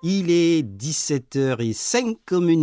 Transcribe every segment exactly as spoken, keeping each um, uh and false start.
Il est dix-sept heures cinq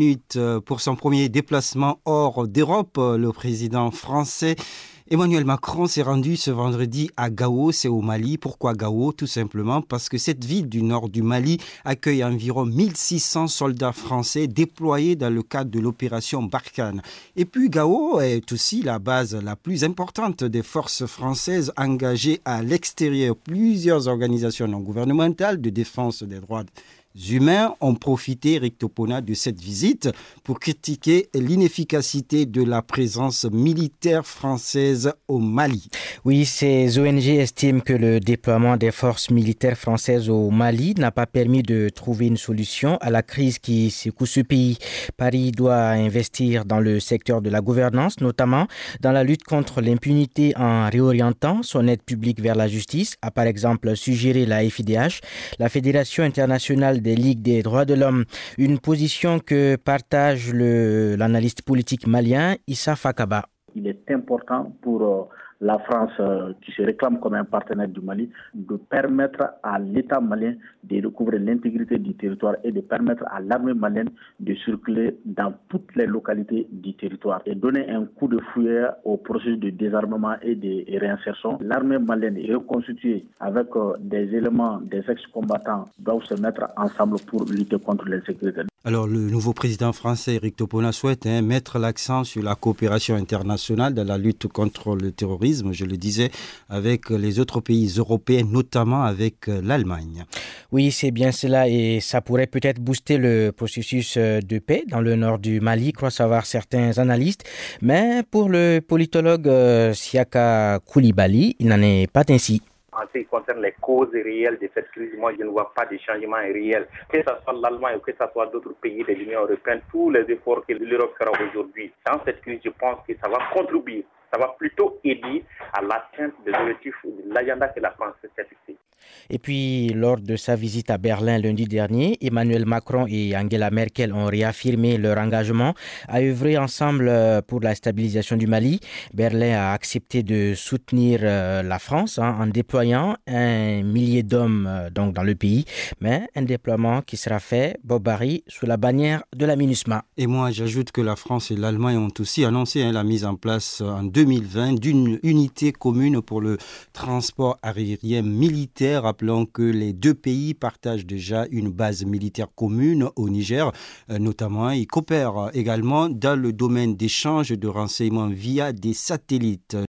pour son premier déplacement hors d'Europe. Le président français Emmanuel Macron s'est rendu ce vendredi à Gao, c'est au Mali. Pourquoi Gao? Tout simplement parce que cette ville du nord du Mali accueille environ mille six cents soldats français déployés dans le cadre de l'opération Barkhane. Et puis Gao est aussi la base la plus importante des forces françaises engagées à l'extérieur. Plusieurs organisations non gouvernementales de défense des droits humains ont profité, Eric Topona, de cette visite pour critiquer l'inefficacité de la présence militaire française au Mali. Oui, ces O N G estiment que le déploiement des forces militaires françaises au Mali n'a pas permis de trouver une solution à la crise qui secoue ce pays. Paris doit investir dans le secteur de la gouvernance, notamment dans la lutte contre l'impunité en réorientant son aide publique vers la justice, a par exemple suggéré la F I D H, la Fédération internationale des Ligues des droits de l'homme, une position que partage le, l'analyste politique malien Issa Fakaba. Il est important pour euh, la France, euh, qui se réclame comme un partenaire du Mali, de permettre à l'État malien de recouvrer l'intégrité du territoire et de permettre à l'armée malienne de circuler dans toutes les localités du territoire et donner un coup de fouet au processus de désarmement et de réinsertion. L'armée malienne est reconstituée avec euh, des éléments, des ex-combattants doivent se mettre ensemble pour lutter contre l'insécurité. Alors, le nouveau président français, Eric Topona, souhaite hein, mettre l'accent sur la coopération internationale dans la lutte contre le terrorisme, je le disais, avec les autres pays européens, notamment avec l'Allemagne. Oui, c'est bien cela et ça pourrait peut-être booster le processus de paix dans le nord du Mali, croient savoir certains analystes. Mais pour le politologue euh, Siaka Koulibaly, il n'en est pas ainsi. En ce qui concerne les causes réelles de cette crise, moi je ne vois pas de changement réel. Que ce soit l'Allemagne ou que ce soit d'autres pays de l'Union européenne, tous les efforts que l'Europe fera aujourd'hui dans cette crise, je pense que ça va contribuer, ça va plutôt aider à l'atteinte des objectifs de l'agenda que la France s'est fixé. Et puis, lors de sa visite à Berlin lundi dernier, Emmanuel Macron et Angela Merkel ont réaffirmé leur engagement à œuvrer ensemble pour la stabilisation du Mali. Berlin a accepté de soutenir la France hein, en déployant un millier d'hommes donc, dans le pays, mais un déploiement qui sera fait, Bob Barry, sous la bannière de la MINUSMA. Et moi, j'ajoute que la France et l'Allemagne ont aussi annoncé hein, la mise en place en deux mille vingt d'une unité commune pour le transport aérien militaire. Rappelons que les deux pays partagent déjà une base militaire commune au Niger, euh, notamment. Ils coopèrent également dans le domaine d'échange de renseignements via des satellites.